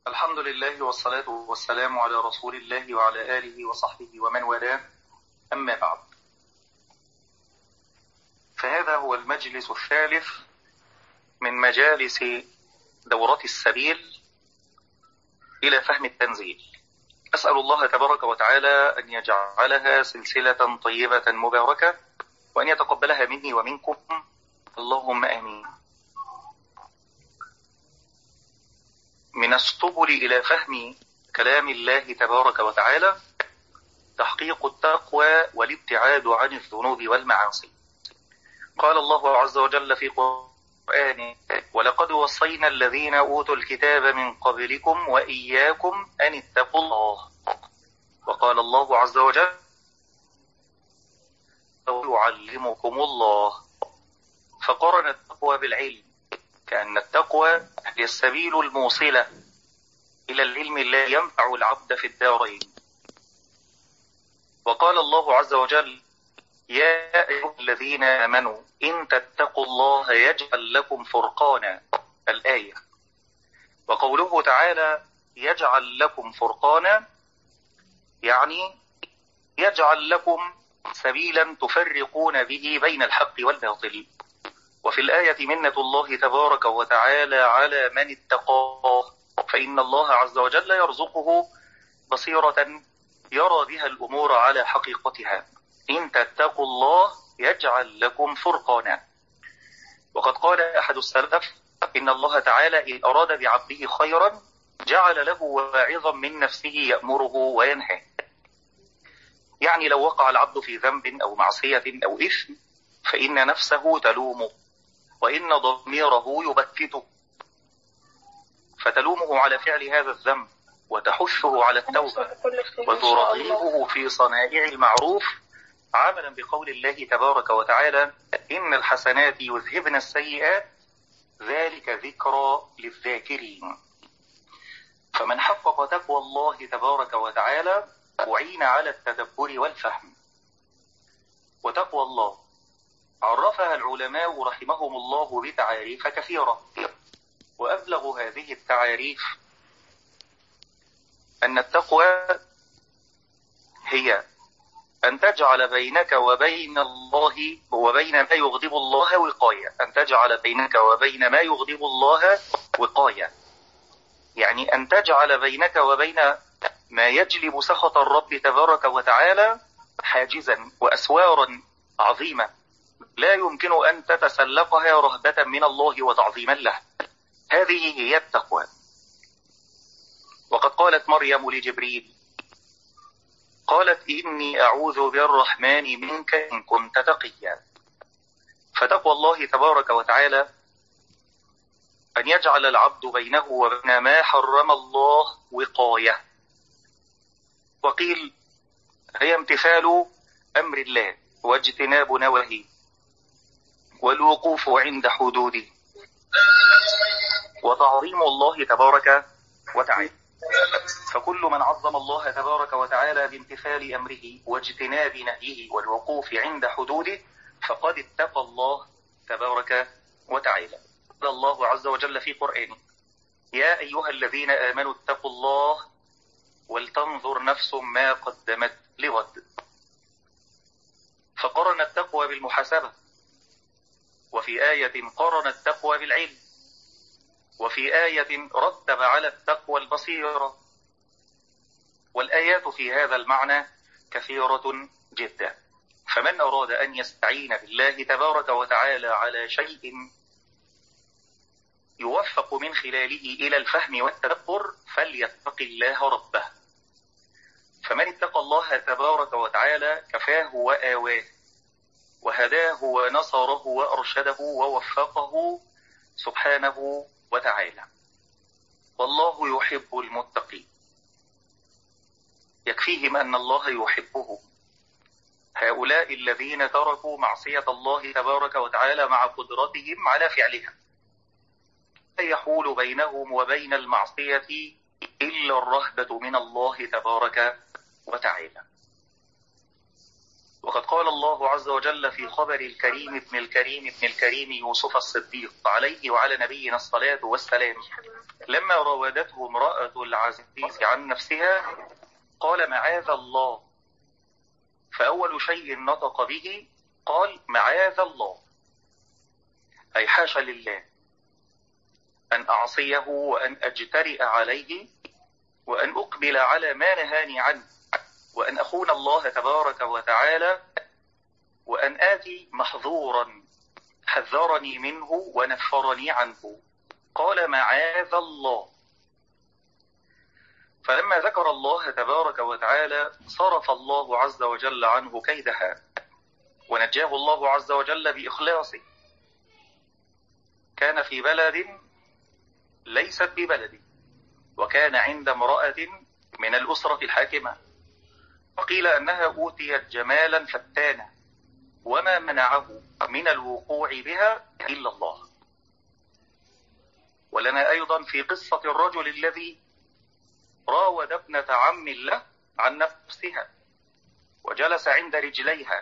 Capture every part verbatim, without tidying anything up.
الحمد لله والصلاة والسلام على رسول الله وعلى آله وصحبه ومن والاه، أما بعد، فهذا هو المجلس الثالث من مجالس دورة السبيل إلى فهم التنزيل. أسأل الله تبارك وتعالى أن يجعلها سلسلة طيبة مباركة، وأن يتقبلها مني ومنكم، اللهم آمين. من السبل إلى فهم كلام الله تبارك وتعالى تحقيق التقوى والابتعاد عن الذنوب والمعاصي. قال الله عز وجل في قرآنه: ولقد وصينا الذين أوتوا الكتاب من قبلكم وإياكم أن اتقوا الله. وقال الله عز وجل: يعلمكم الله. فقرن التقوى بالعلم، كأن التقوى هي السبيل الموصلة إلى العلم الذي ينفع العبد في الدارين. وقال الله عز وجل: يا أيها الذين آمنوا إن تتقوا الله يجعل لكم فرقانا، الآية. وقوله تعالى يجعل لكم فرقانا يعني يجعل لكم سبيلا تفرقون به بين الحق والباطل. وفي الآية منة الله تبارك وتعالى على من اتقاه، فإن الله عز وجل يرزقه بصيرة يرى بها الأمور على حقيقتها. إن تتقوا الله يجعل لكم فرقانا. وقد قال أحد السلف: إن الله تعالى إن أراد بعبده خيرا جعل له واعظا من نفسه يأمره وينهى. يعني لو وقع العبد في ذنب أو معصية أو إثم فإن نفسه تلومه، وإن ضميره يبكته، فتلومه على فعل هذا الذنب وتحثه على التوبة وترغبه في صنائع المعروف، عملا بقول الله تبارك وتعالى: إن الحسنات يذهبن السيئات ذلك ذكرى للذاكرين. فمن حقق تقوى الله تبارك وتعالى أعين على التدبر والفهم. وتقوى الله عرفها العلماء رحمهم الله بتعاريف كثيرة، وأبلغ هذه التعاريف أن التقوى هي أن تجعل بينك وبين الله وبين ما يغضب الله وقاية. أن تجعل بينك وبين ما يغضب الله وقاية، يعني أن تجعل بينك وبين ما يجلب سخط الرب تبارك وتعالى حاجزا وأسوارا عظيمة لا يمكن أن تتسلقها رهبة من الله وتعظيما له. هذه هي التقوى. وقد قالت مريم لجبريل: قالت إني أعوذ بالرحمن منك إن كنت تقيا. فتقوى الله تبارك وتعالى أن يجعل العبد بينه وبين ما حرم الله وقاية. وقيل هي امتثال أمر الله واجتناب نواهيه والوقوف عند حدوده وتعظيم الله تبارك وتعالى. فكل من عظم الله تبارك وتعالى بامتثال أمره واجتناب نهيه والوقوف عند حدوده فقد اتقى الله تبارك وتعالى. قال الله عز وجل في قرآنه: يا أيها الذين آمنوا اتقوا الله ولتنظر نفس ما قدمت لغد. فقرن التقوى بالمحاسبة، وفي آية قرن التقوى بالعلم، وفي آية رتب على التقوى البصيرة. والآيات في هذا المعنى كثيرة جدا. فمن أراد أن يستعين بالله تبارك وتعالى على شيء يوفق من خلاله إلى الفهم والتدبر فليتق الله ربه. فمن اتقى الله تبارك وتعالى كفاه وآواه وهداه ونصره وأرشده ووفقه سبحانه وتعالى. والله يحب المتقين. يكفيهم أن الله يحبهم. هؤلاء الذين تركوا معصية الله تبارك وتعالى مع قدرتهم على فعلها، لا يحول بينهم وبين المعصية إلا الرهبة من الله تبارك وتعالى. وقد قال الله عز وجل في خبر الكريم ابن الكريم ابن الكريم يوسف الصديق عليه وعلى نبينا الصلاة والسلام لما راودته امرأة العزيز عن نفسها قال معاذ الله، فأول شيء نطق به قال معاذ الله، أي حاشا لله أن أعصيه وأن أجترئ عليه وأن أقبل على ما نهاني عنه وأن أخون الله تبارك وتعالى وأن آتي محظورا حذرني منه ونفرني عنه. قال معاذ الله. فلما ذكر الله تبارك وتعالى صرف الله عز وجل عنه كيدها ونجاه الله عز وجل بإخلاصه. كان في بلد ليست ببلده، وكان عند امرأة من الأسرة الحاكمة، وقيل أنها أوتيت جمالا فتانا وما منعه من الوقوع بها إلا الله. ولنا أيضا في قصة الرجل الذي راود ابنة عم له عن نفسها وجلس عند رجليها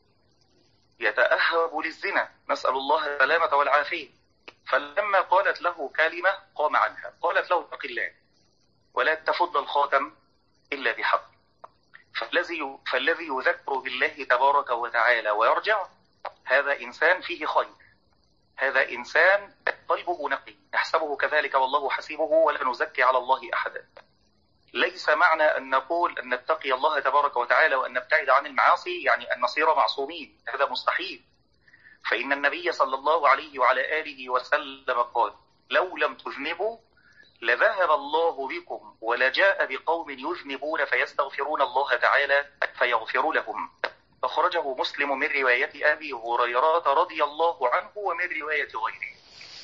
يتأهب للزنا، نسأل الله السلامة والعافية، فلما قالت له كلمة قام عنها، قالت له اتق الله ولا تفض الخاتم إلا بحق. فالذي فالذي يذكر بالله تبارك وتعالى ويرجع هذا إنسان فيه خير، هذا إنسان قلبه نقي نحسبه كذلك والله حسيبه ولا نزكي على الله أحدا. ليس معنى أن نقول أن نتقي الله تبارك وتعالى وأن نبتعد عن المعاصي يعني أن نصير معصومين، هذا مستحيل. فإن النبي صلى الله عليه وعلى آله وسلم قال لو لم تذنبوا لذهب الله بكم ولجاء بقوم يذنبون فيستغفرون الله تعالى فيغفر لهم. أخرجه مسلم من رواية أبي هريرة رضي الله عنه ومن رواية غيره.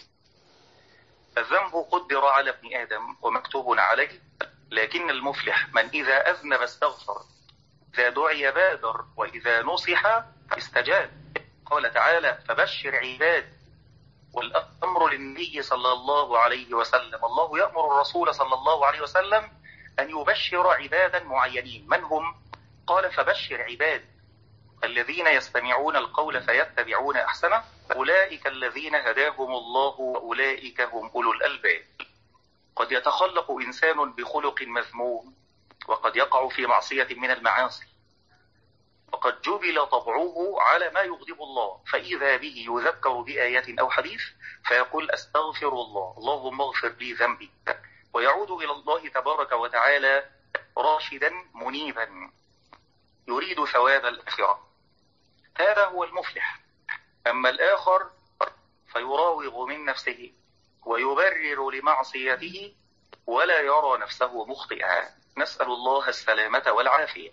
الذنب قدر على ابن آدم ومكتوب عليه، لكن المفلح من إذا أذنب استغفر، إذا دعي بادر، وإذا نصح استجاب. قال تعالى فبشر عباد، والأمر للنبي صلى الله عليه وسلم. الله يأمر الرسول صلى الله عليه وسلم أن يبشر عبادا معينين. من هم؟ قال فبشر عباد الذين يستمعون القول فيتبعون أحسنه أولئك الذين هداهم الله وأولئك هم أولو الألباب. قد يتخلق إنسان بخلق مذموم وقد يقع في معصية من المعاصي، وقد جبل طبعه على ما يغضب الله، فإذا به يذكر بآية أو حديث فيقول أستغفر الله، اللهم اغفر لي ذنبي، ويعود إلى الله تبارك وتعالى راشدا منيبا يريد ثواب الآخرة. هذا هو المفلح. أما الآخر فيراوغ من نفسه ويبرر لمعصيته ولا يرى نفسه مخطئا، نسأل الله السلامة والعافية.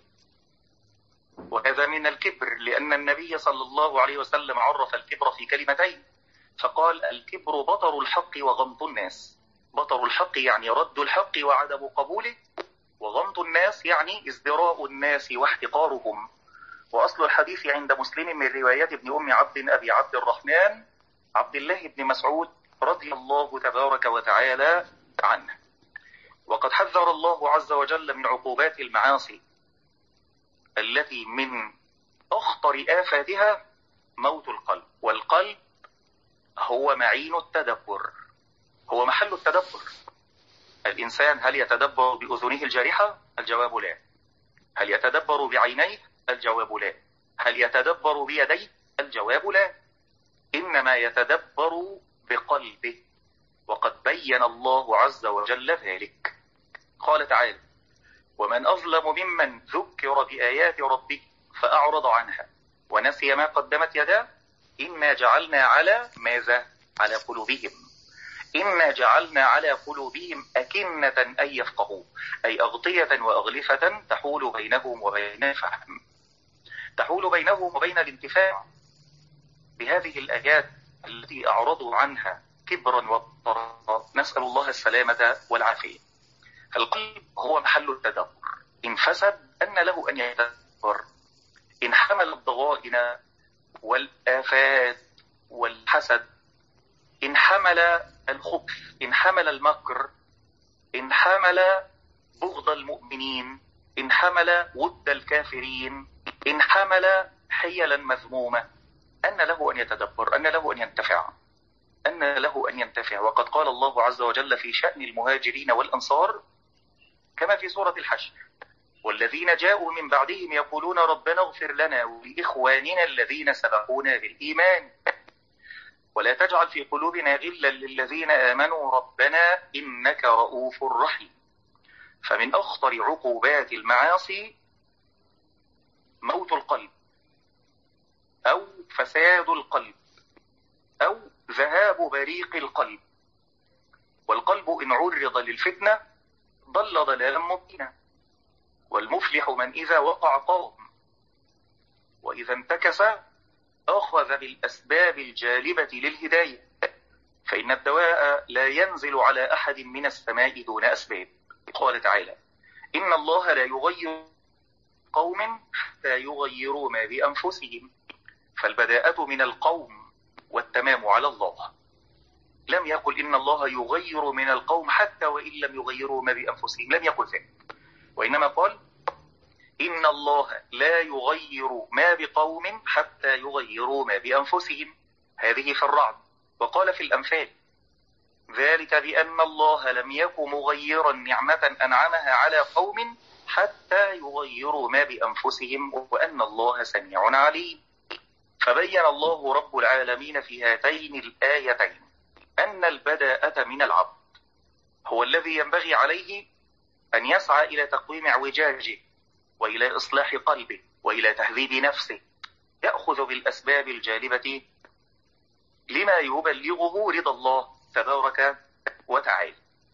وهذا من الكبر، لأن النبي صلى الله عليه وسلم عرف الكبر في كلمتين فقال الكبر بطر الحق وغمط الناس. بطر الحق يعني رد الحق وعدم قبوله، وغمط الناس يعني ازدراء الناس واحتقارهم. وأصل الحديث عند مسلم من رواية ابن أم عبد أبي عبد الرحمن عبد الله بن مسعود رضي الله تبارك وتعالى عنه. وقد حذر الله عز وجل من عقوبات المعاصي التي من أخطر آفاتها موت القلب، والقلب هو معين التدبر، هو محل التدبر. الإنسان هل يتدبر بأذنه الجارحة؟ الجواب لا. هل يتدبر بعينيه؟ الجواب لا. هل يتدبر بيديه؟ الجواب لا. إنما يتدبر بقلبه، وقد بين الله عز وجل ذلك. قال تعالى ومن أظلم ممن ذكر بآيات ربه فأعرض عنها ونسي ما قدمت يداه إنا جعلنا على ماذا؟ على قلوبهم إنا جعلنا على قلوبهم أكنة أن يفقهوا، أي أغطية وأغلفة تحول بينهم وبين الفهم، تحول بينهم وبين الانتفاع بهذه الآيات التي أعرضوا عنها كبرا وضرا، نسأل الله السلامة والعافية. القلب هو محل التدبر. إن فسد أن له أن يتدبر. إن حمل الضغائن والآفات والحسد، إن حمل الخبث، إن حمل المكر، إن حمل بغض المؤمنين، إن حمل ود الكافرين، إن حمل حيلا مذمومة أن له أن يتدبر، أن له أن ينتفع، أن له أن ينتفع. وقد قال الله عز وجل في شأن المهاجرين والأنصار كما في سورة الحشر: والذين جاءوا من بعدهم يقولون ربنا اغفر لنا ولإخواننا الذين سبقونا بالإيمان ولا تجعل في قلوبنا غلا للذين آمنوا ربنا إنك رؤوف رحيم. فمن أخطر عقوبات المعاصي موت القلب أو فساد القلب أو ذهاب بريق القلب. والقلب إن عرض للفتنة ضل ضلالا مبينا. والمفلح من إذا وقع قام وإذا انتكس أخذ بالأسباب الجالبة للهداية، فإن الدواء لا ينزل على أحد من السماء دون أسباب. قال تعالى: إن الله لا يغير قوم حتى يغيروا ما بأنفسهم. فالبداءة من القوم والتمام على الله. لم يقل إن الله يغير من القوم حتى وإن لم يغيروا ما بأنفسهم، لم يقل ذلك، وإنما قال إن الله لا يغير ما بقوم حتى يغيروا ما بأنفسهم. هذه في الرعد. وقال في الأنفال: ذلك بأن الله لم يك مغيرا نعمة أنعمها على قوم حتى يغيروا ما بأنفسهم وأن الله سميع عليم. فبين الله رب العالمين في هاتين الآيتين أن البداءة من العبد هو الذي ينبغي عليه أن يسعى إلى تقويم اعوجاجه وإلى إصلاح قلبه وإلى تهذيب نفسه، يأخذ بالأسباب الجالبة لما يبلغه رضا الله تبارك وتعالى.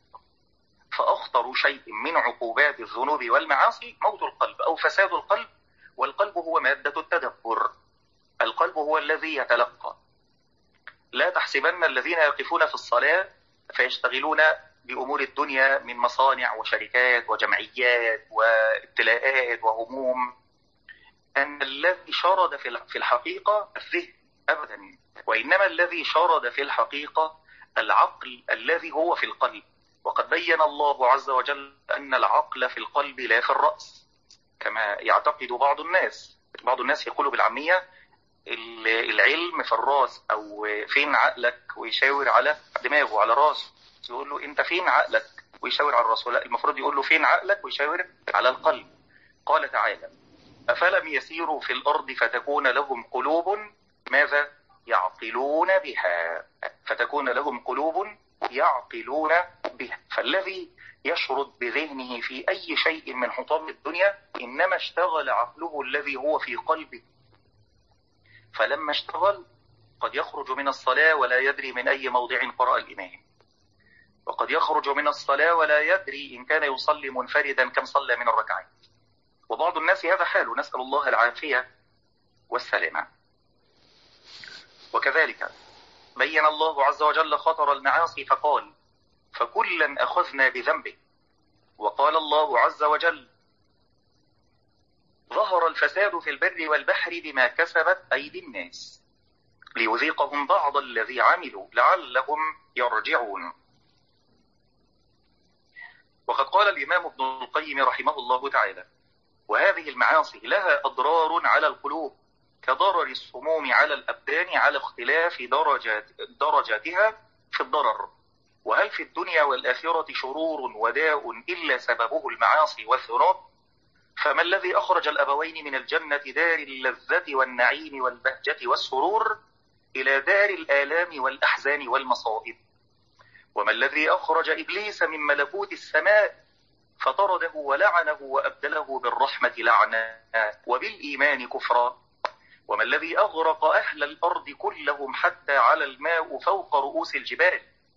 فأخطر شيء من عقوبات الذنوب والمعاصي موت القلب أو فساد القلب. والقلب هو مادة التدبر، القلب هو الذي يتلقى. لا تحسبن الذين يقفون في الصلاة فيشتغلون بأمور الدنيا من مصانع وشركات وجمعيات وابتلاءات وهموم أن الذي شرد في الحقيقة الذهن أبدا، وإنما الذي شرد في الحقيقة العقل الذي هو في القلب. وقد بين الله عز وجل أن العقل في القلب لا في الرأس كما يعتقد بعض الناس. بعض الناس يقولوا بالعامية العلم في الراس أو فين عقلك ويشاور على دماغه على راسه، يقول له أنت فين عقلك ويشاور على الراس. لا، المفروض يقول له فين عقلك ويشاور على القلب. قال تعالى: أفلم يسيروا في الأرض فتكون لهم قلوب ماذا يعقلون بها فتكون لهم قلوب يعقلون بها. فالذي يشرد بذهنه في أي شيء من حطام الدنيا إنما اشتغل عقله الذي هو في قلبه، فلما اشتغل قد يخرج من الصلاة ولا يدري من أي موضع قرأ الإمام، وقد يخرج من الصلاة ولا يدري إن كان يصلي منفردا كم صلى من الركعات. وبعض الناس هذا حاله، نسأل الله العافية والسلامة. وكذلك بين الله عز وجل خطر المعاصي فقال: فكلا أخذنا بذنبه. وقال الله عز وجل: ظهر الفساد في البر والبحر بما كسبت أيدي الناس ليذيقهم بعض الذي عملوا لعلهم يرجعون. وقد قال الإمام ابن القيم رحمه الله تعالى: وهذه المعاصي لها أضرار على القلوب كضرر السموم على الأبدان على اختلاف درجات درجاتها في الضرر. وهل في الدنيا والآخرة شرور وداء إلا سببه المعاصي والذنوب؟ فما الذي أخرج الأبوين من الجنة دار اللذة والنعيم والبهجة والسرور إلى دار الآلام والأحزان والمصائب؟ وما الذي أخرج إبليس من ملكوت السماء فطرده ولعنه وأبدله بالرحمة لعنة وبالإيمان كفرا؟ وما الذي أغرق أهل الأرض كلهم حتى على الماء فوق رؤوس الجبال؟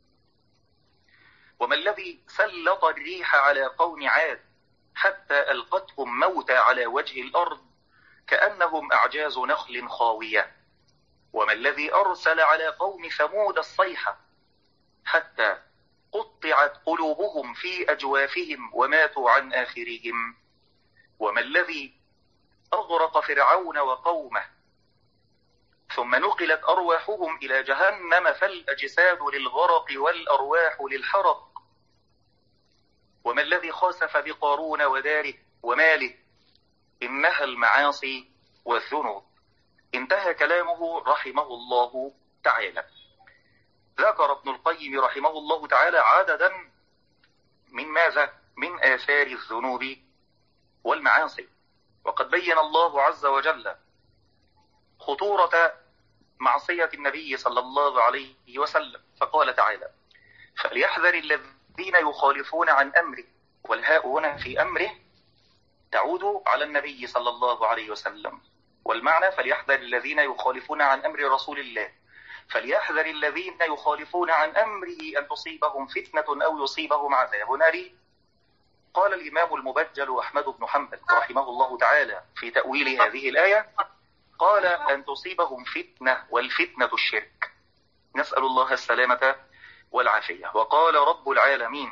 وما الذي سلط الريح على قوم عاد حتى ألقتهم موتى على وجه الأرض كأنهم أعجاز نخل خاوية؟ وما الذي أرسل على قوم ثمود الصيحة حتى قطعت قلوبهم في أجوافهم وماتوا عن آخرهم؟ وما الذي أغرق فرعون وقومه ثم نقلت أرواحهم إلى جهنم فالأجساد للغرق والأرواح للحرق؟ وما الذي خسف بقارون وداره وماله؟ إنها المعاصي والذنوب. انتهى كلامه رحمه الله تعالى. ذكر ابن القيم رحمه الله تعالى عددا من ماذا؟ من آثار الذنوب والمعاصي. وقد بين الله عز وجل خطورة معصية النبي صلى الله عليه وسلم، فقال تعالى: فليحذر الذين يخالفون عن أمره، والهاء هنا في أمره تعود على النبي صلى الله عليه وسلم، والمعنى فليحذر الذين يخالفون عن أمر رسول الله، فليحذر الذين يخالفون عن أمره أن تصيبهم فتنة أو يصيبهم عذاب أليم. قال الإمام المبجل أحمد بن حنبل رحمه الله تعالى في تأويل هذه الآية، قال أن تصيبهم فتنة، والفتنة الشرك، نسأل الله السلامة والعافية. وقال رب العالمين: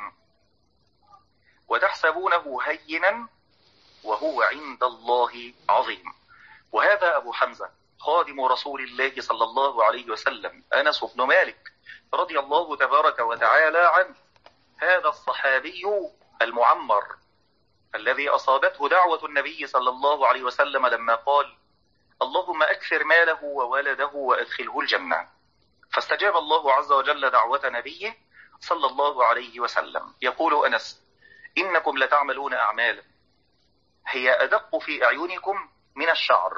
وتحسبونه هينا وهو عند الله عظيم. وهذا أبو حمزة خادم رسول الله صلى الله عليه وسلم أنس بن مالك رضي الله تبارك وتعالى عنه، هذا الصحابي المعمر الذي أصابته دعوة النبي صلى الله عليه وسلم لما قال: اللهم أكثر ماله وولده وأدخله الجنة، فاستجاب الله عز وجل دعوة نبيه صلى الله عليه وسلم. يقول أنس: إنكم لتعملون أعمالا هي أدق في أعينكم من الشعر.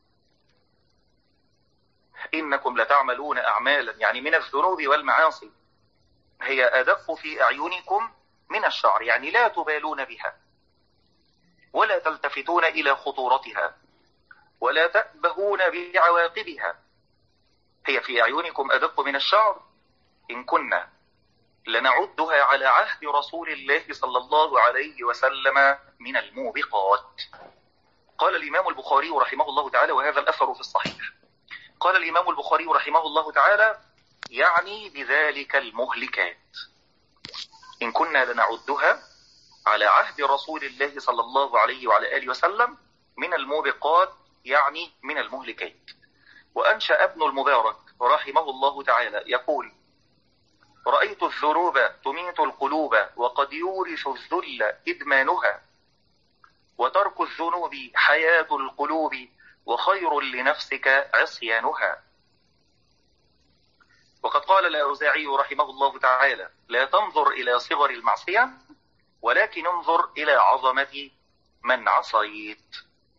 إنكم لتعملون أعمالا يعني من الذنوب والمعاصي هي أدق في أعينكم من الشعر، يعني لا تبالون بها ولا تلتفتون إلى خطورتها ولا تأبهون بعواقبها. هي في أعينكم أدق من الشعر، إن كنا لنعدها على عهد رسول الله صلى الله عليه وسلم من الموبقات. قال الإمام البخاري رحمه الله تعالى، وهذا الأثر في الصحيح، قال الإمام البخاري رحمه الله تعالى: يعني بذلك المهلكات، إن كنا لنعدها على عهد رسول الله صلى الله عليه وعلى آله وسلم من الموبقات، يعني من المهلكات. وأنشأ ابن المبارك رحمه الله تعالى يقول: رأيت الذنوب تميت القلوب وقد يورث الذل إدمانها، وترك الذنوب حياة القلوب وخير لنفسك عصيانها. وقد قال الأوزاعي رحمه الله تعالى: لا تنظر إلى صغر المعصية ولكن انظر إلى عظمة من عصيت.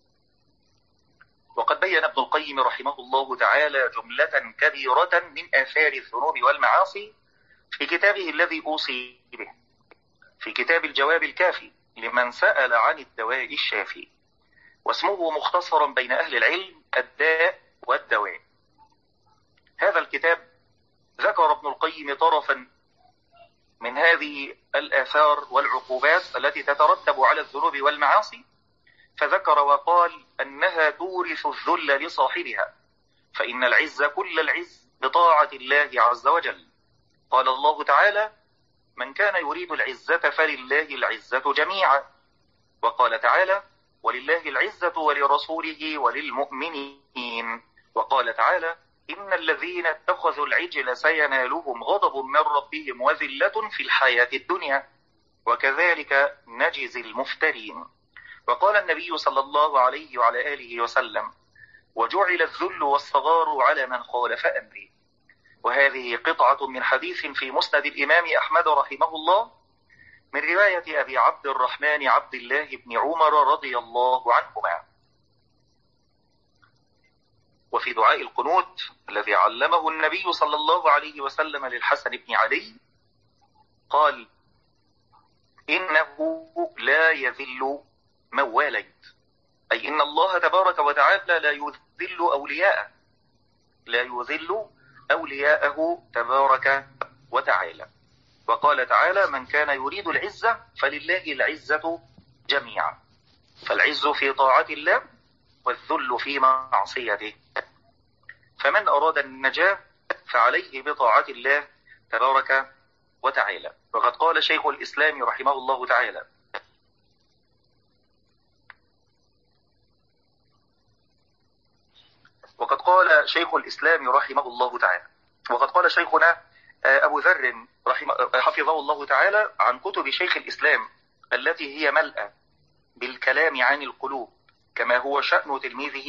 وقد بين ابن القيم رحمه الله تعالى جملة كبيرة من آثار الذنوب والمعاصي في كتابه الذي أوصي به، في كتاب الجواب الكافي لمن سأل عن الدواء الشافي، واسمه مختصرا بين أهل العلم الداء والدواء. هذا الكتاب ذكر ابن القيم طرفا من هذه الآثار والعقوبات التي تترتب على الذنوب والمعاصي، فذكر وقال أنها تورث الذل لصاحبها، فإن العز كل العز بطاعة الله عز وجل. قال الله تعالى: من كان يريد العزة فلله العزة جميعا. وقال تعالى: ولله العزة ولرسوله وللمؤمنين. وقال تعالى: إن الذين اتخذوا العجل سينالهم غضب من ربهم وذلة في الحياة الدنيا وكذلك نجزي المفترين. وقال النبي صلى الله عليه وعلى آله وسلم: وجعل الذل والصغار على من خالف أمري. وهذه قطعة من حديث في مسند الإمام أحمد رحمه الله من رواية أبي عبد الرحمن عبد الله بن عمر رضي الله عنهما. وفي دعاء القنوت الذي علمه النبي صلى الله عليه وسلم للحسن بن علي قال: إنه لا يذل من واليت، أي إن الله تبارك وتعالى لا يذل أولياءه، لا يذل أولياءه تبارك وتعالى. وقال تعالى: من كان يريد العزة فلله العزة جميعا. فالعز في طاعة الله والذل في معصيته. فمن أراد النجاة فعليه بطاعة الله تبارك وتعالى. وقد قال شيخ الإسلام رحمه الله تعالى: وقد قال شيخ الإسلام رحمه الله تعالى وقد قال شيخنا أبو ذر حفظه الله تعالى عن كتب شيخ الإسلام التي هي ملأى بالكلام عن القلوب، كما هو شأن تلميذه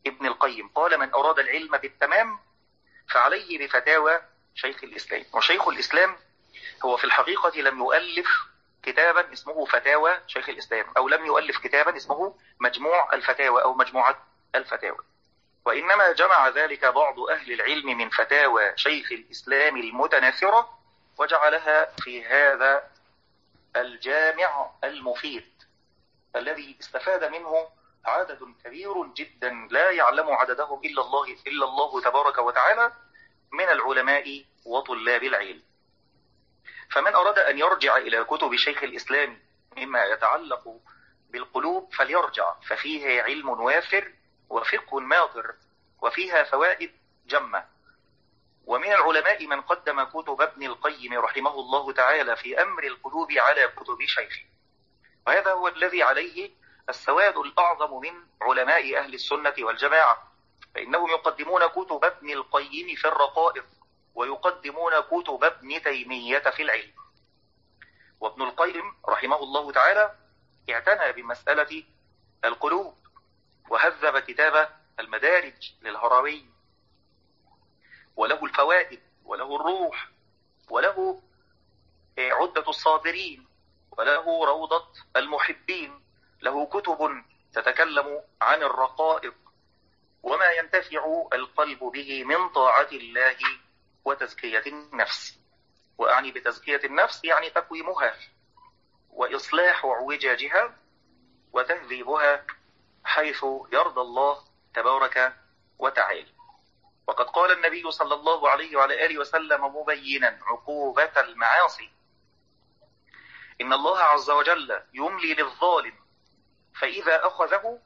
ابن القيم قال: من أراد العلم بالتمام فعليه بفتاوى شيخ الإسلام. وشيخ الإسلام هو في الحقيقة لم يؤلف كتابا اسمه فتاوى شيخ الإسلام، أو لم يؤلف كتابا اسمه مجموع الفتاوى أو مجموعة الفتاوى، وإنما جمع ذلك بعض أهل العلم من فتاوى شيخ الإسلام المتناثرة وجعلها في هذا الجامع المفيد الذي استفاد منه عدد كبير جدا لا يعلم عددهم إلا الله إلا الله تبارك وتعالى من العلماء وطلاب العلم. فمن أراد أن يرجع إلى كتب شيخ الإسلام مما يتعلق بالقلوب فليرجع، ففيه علم وافر وفقه ماطر وفيها فوائد جمة. ومن العلماء من قدم كتب ابن القيم رحمه الله تعالى في أمر القلوب على كتب شيخه، وهذا هو الذي عليه السواد الأعظم من علماء أهل السنة والجماعة، فإنهم يقدمون كتب ابن القيم في الرقائق ويقدمون كتب ابن تيمية في العلم. وابن القيم رحمه الله تعالى اعتنى بمسألة القلوب وهذب كتاب المدارج للهروي، وله الفوائد وله الروح وله عدة الصابرين وله روضة المحبين، له كتب تتكلم عن الرقائق وما ينتفع القلب به من طاعة الله وتزكية النفس. وأعني بتزكية النفس يعني تقويمها وإصلاح اعوجاجها وتهذيبها حيث يرضى الله تبارك وتعالى. وقد قال النبي صلى الله عليه وعلى آله وسلم مبينا عقوبة المعاصي: إن الله عز وجل يملي للظالم فإذا أخذه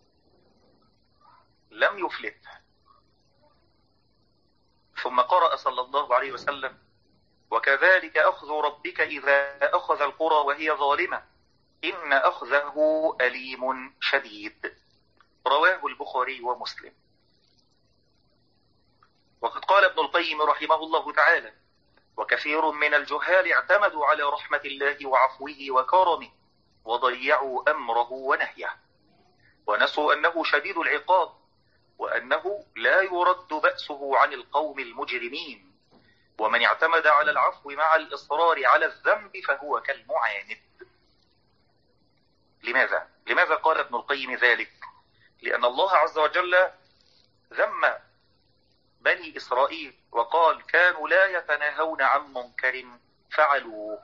لم يفلته. ثم قرأ صلى الله عليه وسلم: وكذلك أخذ ربك إذا أخذ القرى وهي ظالمة إن أخذه أليم شديد. رواه البخاري ومسلم. وقد قال ابن القيم رحمه الله تعالى: وكثير من الجهال اعتمدوا على رحمة الله وعفوه وكرمه وضيعوا أمره ونهيه، ونسوا أنه شديد العقاب وأنه لا يرد بأسه عن القوم المجرمين، ومن اعتمد على العفو مع الإصرار على الذنب فهو كالمعاند. لماذا؟ لماذا قال ابن القيم ذلك؟ لأن الله عز وجل ذم بني إسرائيل وقال: كانوا لا يتناهون عن منكر فعلوه.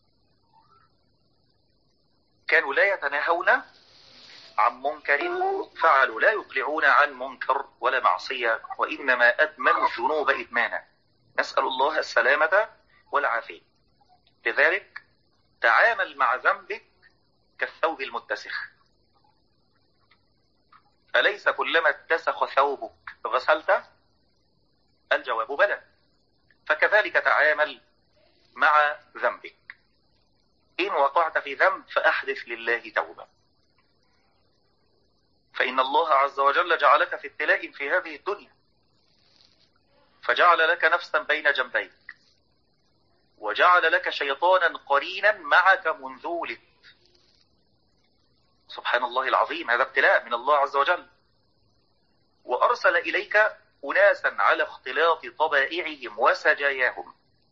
كانوا لا يتناهون عن منكر فعلوا، لا يقلعون عن منكر ولا معصية، وإنما أدمنوا الذنوب إدمانا. نسأل الله السلامة والعافية. لذلك تعامل مع ذنبك كالثوب المتسخ. أليس كلما اتسخ ثوبك غسلته؟ الجواب بلى. فكذلك تعامل مع ذنبك. إن وقعت في ذنب فأحدث لله توبة، فإن الله عز وجل جعلك في ابتلاء في هذه الدنيا، فجعل لك نفسا بين جنبيك، وجعل لك شيطانا قرينا معك منذ ولدت. سبحان الله العظيم، هذا ابتلاء من الله عز وجل. وأرسل إليك أناسا على اختلاط طبائعهم وسجاياهم،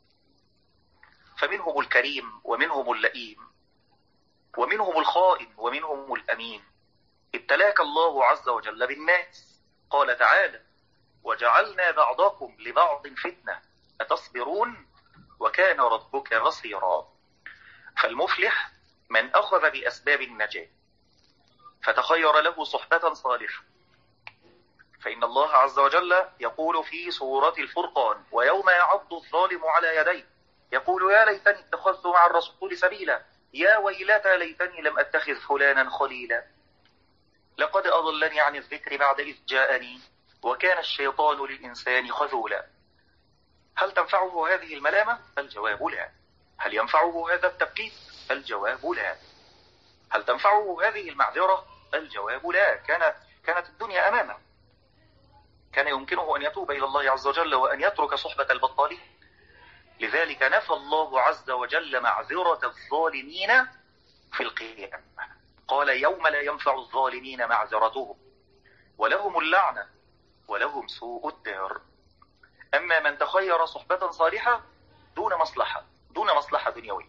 فمنهم الكريم ومنهم اللئيم ومنهم الخائن ومنهم الأمين. ابتلاك الله عز وجل بالناس. قال تعالى: وجعلنا بعضكم لبعض فتنة أتصبرون وكان ربك بصيرا. فالمفلح من أخذ بأسباب النجاة فتخير له صحبة صالحة. فإن الله عز وجل يقول في سورة الفرقان: ويوم يعض الظالم على يديه يقول يا ليتني اتخذت مع الرسول سبيلا يا ويلتى ليتني لم أتخذ فلانا خليلا لقد أضلني عن الذكر بعد إذ جاءني وكان الشيطان للإنسان خذولا. هل تنفعه هذه الملامة؟ الجواب لا. هل ينفعه هذا التبكيت؟ الجواب لا. هل تنفعه هذه المعذرة؟ الجواب لا. كانت كانت الدنيا أمامه، كان يمكنه أن يتوب إلى الله عز وجل وأن يترك صحبة البطالين. لذلك نفى الله عز وجل معذرة الظالمين في القيامة. قال: يوم لا ينفع الظالمين معذرتهم ولهم اللعنة ولهم سوء الدار. أما من تخير صحبة صالحة دون مصلحة دون مصلحة دنيوية،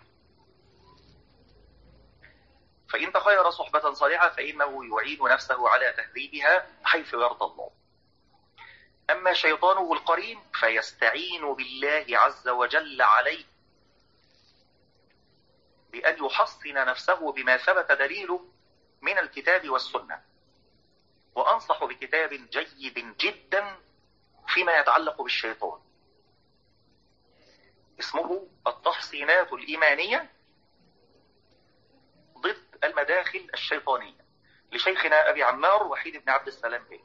فإن تخير صحبة صالحة فإنه يعين نفسه على تهذيبها حيث يرضى الله. أما شيطانه القرين فيستعين بالله عز وجل عليه بأن يحصن نفسه بما ثبت دليله من الكتاب والسنة. وأنصح بكتاب جيد جدا فيما يتعلق بالشيطان، اسمه التحصينات الإيمانية ضد المداخل الشيطانية لشيخنا أبي عمار وحيد بن عبد السلام بيه.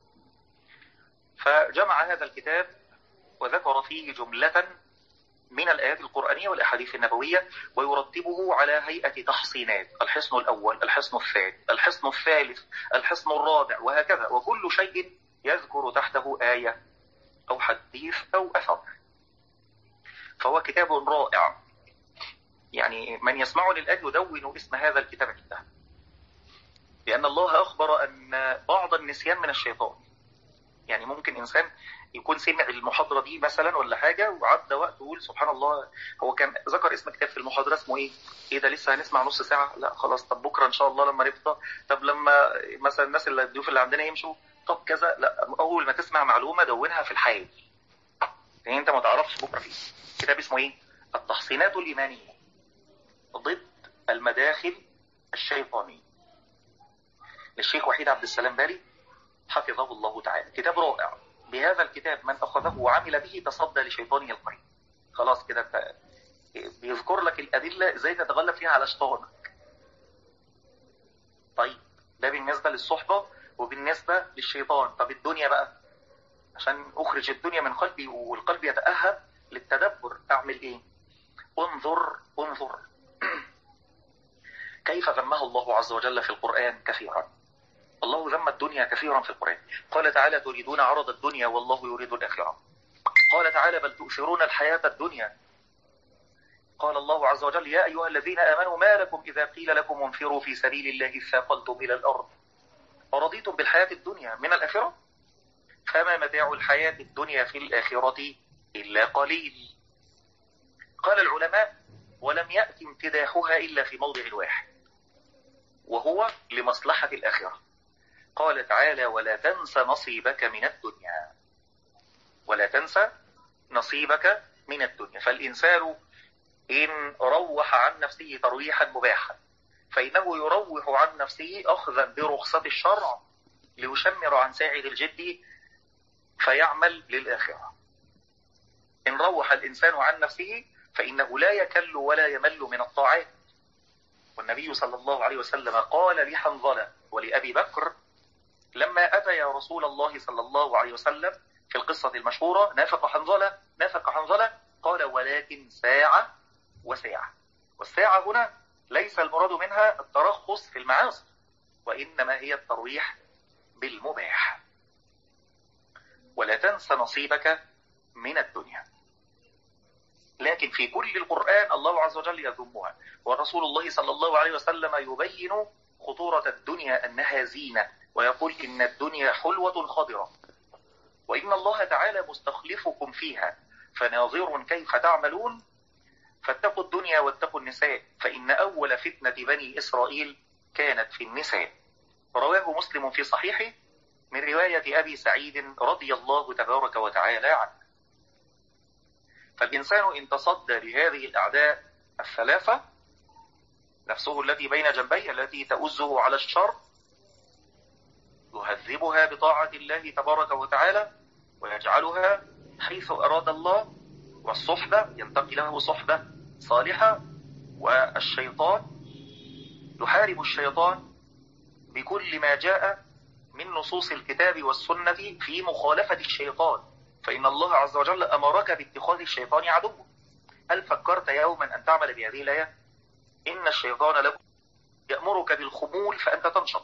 فجمع هذا الكتاب وذكر فيه جملة من الآيات القرآنية والأحاديث النبوية، ويرتبه على هيئة تحصينات: الحصن الأول، الحصن الثاني، الحصن الثالث، الحصن الرابع، وهكذا، وكل شيء يذكر تحته آية أو حديث أو أثر. فهو كتاب رائع، يعني من يسمعني الآن يدون اسم هذا الكتاب عنده، لأن الله أخبر أن بعض النسيان من الشيطان. يعني ممكن إنسان يكون سمع المحاضرة دي مثلا ولا حاجة وعدى وقت ويقول سبحان الله هو كان ذكر اسم كتاب في المحاضرة اسمه إيه؟ إيه ده لسه هنسمع نص ساعة؟ لا خلاص، طب بكرة إن شاء الله لما نفضى، طب لما مثلا الناس اللي الضيوف اللي عندنا يمشوا، طب كذا. لا، أول ما تسمع معلومة دونها في الحال، يعني أنت ما تعرفش بكرة فيه. كتاب اسمه إيه؟ التحصينات الإيمانية ضد المداخل الشيطانية للشيخ وحيد عبد السلام بالي حفظه الله تعالى. كتاب رائع. بهذا الكتاب من أخذه وعمل به تصدى لشيطانه القرين. خلاص كده بيذكر لك الأدلة ازاي تتغلب فيها على شيطانك. طيب ده بالنسبة للصحبة وبالنسبة للشيطان. طب الدنيا بقى، عشان أخرج الدنيا من قلبي والقلب يتأهب للتدبر أعمل إيه؟ انظر انظر كيف ذمها الله عز وجل في القرآن كثيرا. الله ذم الدنيا كثيرا في القرآن. قال تعالى: تريدون عرض الدنيا والله يريد الآخرة. قال تعالى: بل تؤثرون الحياة الدنيا. قال الله عز وجل: يا أيها الذين آمنوا ما لكم إذا قيل لكم انفروا في سبيل الله اثاقلتم إلى الأرض أرضيتم بالحياة الدنيا من الآخرة فما متاع الحياة الدنيا في الآخرة إلا قليل. قال العلماء: ولم يأتي امتداحها إلا في موضع واحد، وهو لمصلحة الآخرة. قال تعالى: ولا تنس نصيبك من الدنيا. ولا تنسى نصيبك من الدنيا. فالإنسان إن روح عن نفسه ترويحا مباحا فإنه يروح عن نفسه أخذا برخصة الشرع ليشمر عن ساعد الجد فيعمل للآخرة. إن روح الإنسان عن نفسه فإنه لا يكل ولا يمل من الطاعات. والنبي صلى الله عليه وسلم قال لحنظلة ولأبي بكر لما أتى يا رسول الله صلى الله عليه وسلم في القصة المشهورة: نافق حنظلة نافق حنظلة قال: ولكن ساعة وساعة. والساعة هنا ليس المراد منها الترخص في المعاصي، وإنما هي الترويح بالمباح. ولا تنس نصيبك من الدنيا. لكن في كل القرآن الله عز وجل يذمها، ورسول الله صلى الله عليه وسلم يبين خطورة الدنيا أنها زينة، ويقول: إن الدنيا حلوة خضرة وإن الله تعالى مستخلفكم فيها فناظر كيف تعملون فاتقوا الدنيا واتقوا النساء فإن أول فتنة بني إسرائيل كانت في النساء. رواه مسلم في صحيحه من رواية أبي سعيد رضي الله تبارك وتعالى عنه. فالإنسان إن تصدى لهذه الأعداء الثلاثة، نفسه التي بين جنبيه التي تؤزه على الشر، يهذبها بطاعة الله تبارك وتعالى ويجعلها حيث أراد الله، والصحبة ينتقي له صحبة صالحة، والشيطان يحارب الشيطان بكل ما جاء من نصوص الكتاب والسنة في مخالفة الشيطان، فإن الله عز وجل أمرك باتخاذ الشيطان عدوا. هل فكرت يوما أن تعمل بهذه الآية؟ إن الشيطان لكم يأمرك بالخمول فأنت تنشط،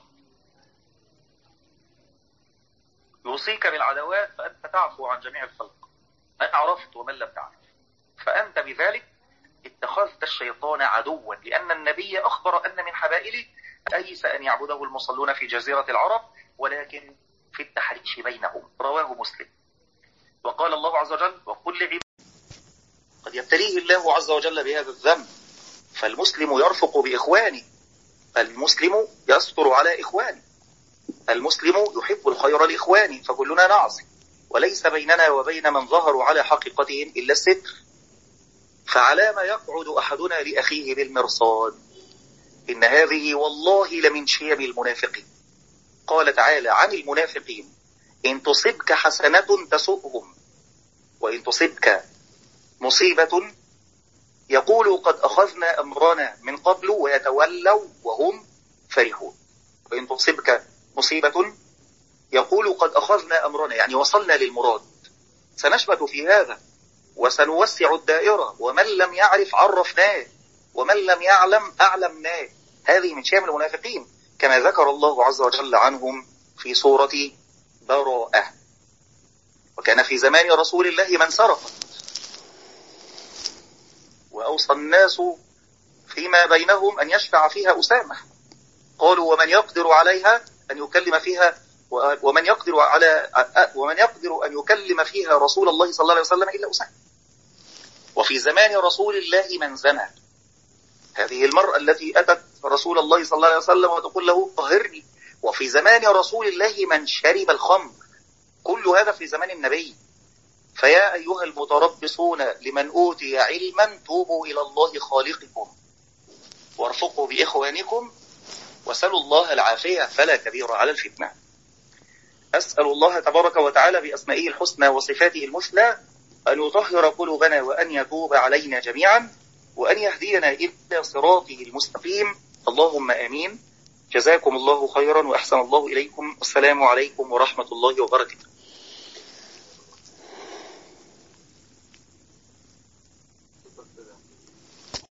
يوصيك بالعدوات فأنت تعفو عن جميع الخلق، من عرفت ومن لم تعرف، فأنت بذلك اتخذت الشيطان عدوا، لأن النبي أخبر أن من حبائله أيس أن يعبده المصلون في جزيرة العرب، ولكن في التحريش بينهم. رواه مسلم. وقال الله عز وجل: وكل عباد قد يبتليه الله عز وجل بهذا الذنب، فالمسلم يرفق بإخوانه، المسلم يستر على إخوانه، المسلم يحب الخير لإخوانه، فكلنا نعصي، وليس بيننا وبين من ظهروا على حقيقتهم إلا الستر. فعلى ما يقعد أحدنا لأخيه بالمرصاد؟ إن هذه والله لمن شيم المنافقين. قال تعالى عن المنافقين: إن تصبك حسنة تسؤهم، وإن تصبك مصيبة يقولوا قد أخذنا أمرنا من قبل ويتولوا وهم فرحون. وإن تصبك مصيبة يقولوا قد أخذنا أمرنا، يعني وصلنا للمراد، سنشمت في هذا وسنوسع الدائرة، ومن لم يعرف عرفناه، ومن لم يعلم أعلمناه. هذه من شيم المنافقين، كما ذكر الله عز وجل عنهم في سورة براءة. وكان في زمان رسول الله من سرق، وأوصى الناس فيما بينهم أن يشفع فيها أسامة. قالوا: ومن يقدر عليها أن يكلم فيها ومن يقدر على ومن يقدر أن يكلم فيها رسول الله صلى الله عليه وسلم إلا أسامة. وفي زمان رسول الله من زنى، هذه المرأة التي أتت رسول الله صلى الله عليه وسلم وتقول له: طهرني. وفي زمان رسول الله من شرب الخمر. كل هذا في زمان النبي. فيا أيها المتربصون لمن أوتي علما توبوا إلى الله خالقكم وارفقوا بإخوانكم وسلوا الله العافية فلا كبير على الفتنة. أسأل الله تبارك وتعالى بأسمائه الحسنى وصفاته المثلى أن يطهر قلوبنا وأن يتوب علينا جميعا وأن يهدينا إلى صراطه المستقيم. اللهم آمين. جزاكم الله خيرا وأحسن الله إليكم. والسلام عليكم ورحمة الله وبركاته.